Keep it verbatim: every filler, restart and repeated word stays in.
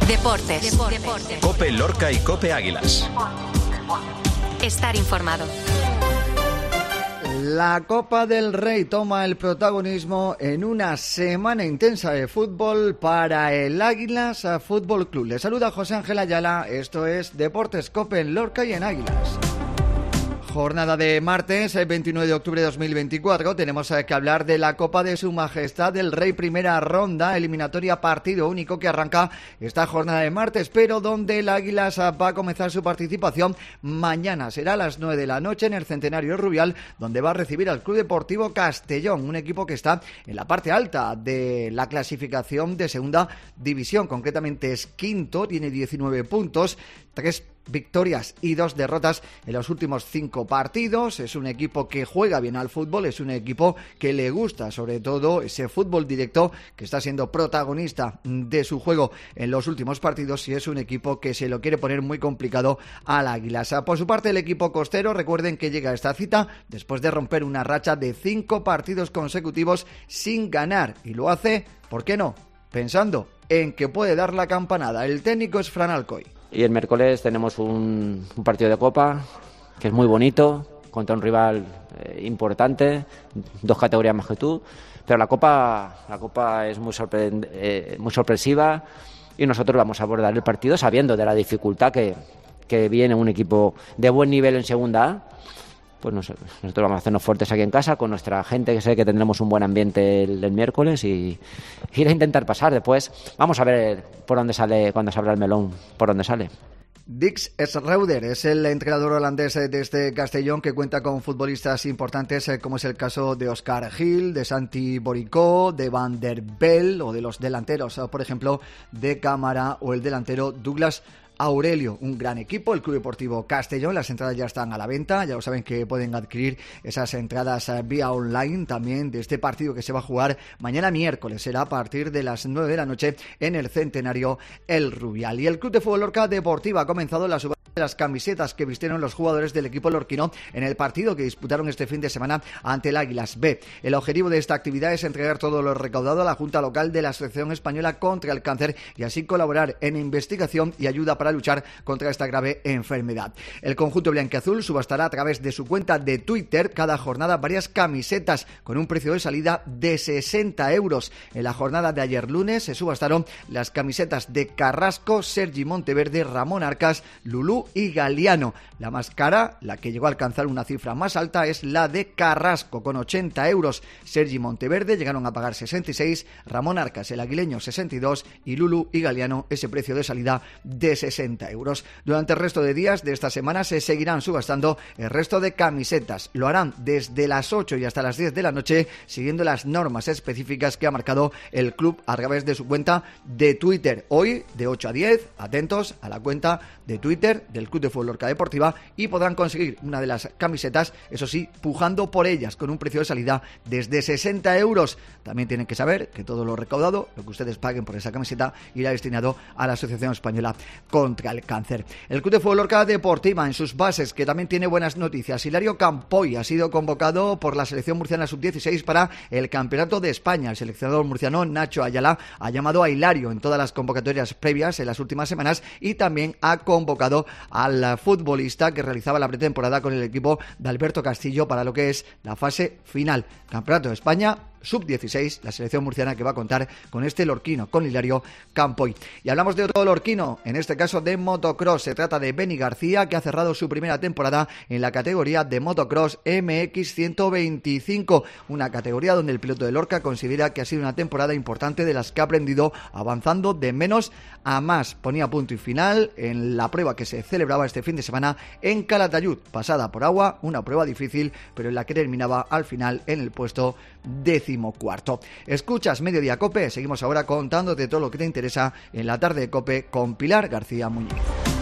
Deportes. Deportes. COPE Lorca y COPE Águilas. Estar informado. La Copa del Rey toma el protagonismo en una semana intensa de fútbol para el Águilas Fútbol Club. Le saluda José Ángel Ayala, esto es Deportes COPE en Lorca y en Águilas. Jornada de martes, veintinueve de octubre de dos mil veinticuatro. Tenemos que hablar de la Copa de Su Majestad el Rey, primera ronda, eliminatoria partido único que arranca esta jornada de martes, pero donde el Águilas va a comenzar su participación mañana. Será a las nueve de la noche en el Centenario Rubial, donde va a recibir al Club Deportivo Castellón, un equipo que está en la parte alta de la clasificación de segunda división. Concretamente es quinto, tiene diecinueve puntos, tres victorias y dos derrotas en los últimos cinco partidos. Es un equipo que juega bien al fútbol, es un equipo que le gusta sobre todo ese fútbol directo, que está siendo protagonista de su juego en los últimos partidos, y es un equipo que se lo quiere poner muy complicado al Águilas. Por su parte, el equipo costero, recuerden que llega a esta cita después de romper una racha de cinco partidos consecutivos sin ganar, y lo hace, ¿por qué no?, pensando en que puede dar la campanada. El técnico es Fran Alcoy. Y el miércoles tenemos un, un partido de Copa que es muy bonito, contra un rival eh, importante, dos categorías más que tú, pero la Copa la Copa es muy, sorpre- eh, muy sorpresiva, y nosotros vamos a abordar el partido sabiendo de la dificultad que, que viene un equipo de buen nivel en segunda A. Pues nosotros vamos a hacernos fuertes aquí en casa con nuestra gente, que sé que tendremos un buen ambiente el, el miércoles, y ir a intentar pasar. Después vamos a ver por dónde sale, cuando se abra el melón, por dónde sale. Dix Schreuder es el entrenador holandés de este Castellón, que cuenta con futbolistas importantes como es el caso de Oscar Gil, de Santi Boricó, de Van der Bel, o de los delanteros, por ejemplo, de Cámara, o el delantero Douglas Aurelio. Un gran equipo, el Club Deportivo Castellón. Las entradas ya están a la venta, ya lo saben que pueden adquirir esas entradas vía online también de este partido que se va a jugar mañana miércoles. Será a partir de las nueve de la noche en el Centenario El Rubial. Y el Club de Fútbol Lorca Deportiva ha comenzado la subasta de las camisetas que vistieron los jugadores del equipo lorquino en el partido que disputaron este fin de semana ante el Águilas B. El objetivo de esta actividad es entregar todo lo recaudado a la Junta Local de la Asociación Española contra el Cáncer, y así colaborar en investigación y ayuda para luchar contra esta grave enfermedad. El conjunto blanquiazul subastará a través de su cuenta de Twitter cada jornada varias camisetas con un precio de salida de sesenta euros. En la jornada de ayer lunes se subastaron las camisetas de Carrasco, Sergi Monteverde, Ramón Arcas, Lulú y Galiano. La más cara, la que llegó a alcanzar una cifra más alta, es la de Carrasco, con ochenta euros. Sergi Monteverde llegaron a pagar sesenta y seis, Ramón Arcas, el aguileño, sesenta y dos, y Lulú y Galiano ese precio de salida de sesenta euros. Durante el resto de días de esta semana se seguirán subastando el resto de camisetas. Lo harán desde las ocho y hasta las diez de la noche, siguiendo las normas específicas que ha marcado el club a través de su cuenta de Twitter. Hoy, de ocho a diez, atentos a la cuenta de Twitter del Club de Fútbol Lorca Deportiva, y podrán conseguir una de las camisetas, eso sí, pujando por ellas, con un precio de salida desde sesenta euros. También tienen que saber que todo lo recaudado, lo que ustedes paguen por esa camiseta, irá destinado a la Asociación Española contra el Cáncer. El Club de Fútbol Lorca Deportiva, en sus bases, que también tiene buenas noticias. Hilario Campoy ha sido convocado por la selección murciana sub dieciséis para el Campeonato de España. El seleccionador murciano Nacho Ayala ha llamado a Hilario en todas las convocatorias previas en las últimas semanas, y también ha convocado al futbolista que realizaba la pretemporada con el equipo de Alberto Castillo para lo que es la fase final. Campeonato de España sub dieciséis, la selección murciana que va a contar con este lorquino, con Hilario Campoy. Y hablamos de otro lorquino, en este caso de motocross. Se trata de Beni García, que ha cerrado su primera temporada en la categoría de motocross M X ciento veinticinco, una categoría donde el piloto de Lorca considera que ha sido una temporada importante de las que ha aprendido, avanzando de menos a más. Ponía punto y final en la prueba que se celebraba este fin de semana en Calatayud, pasada por agua, una prueba difícil, pero en la que terminaba al final en el puesto decimocuarto. Escuchas Mediodía Cope, seguimos ahora contándote todo lo que te interesa en la tarde de Cope con Pilar García Muñiz.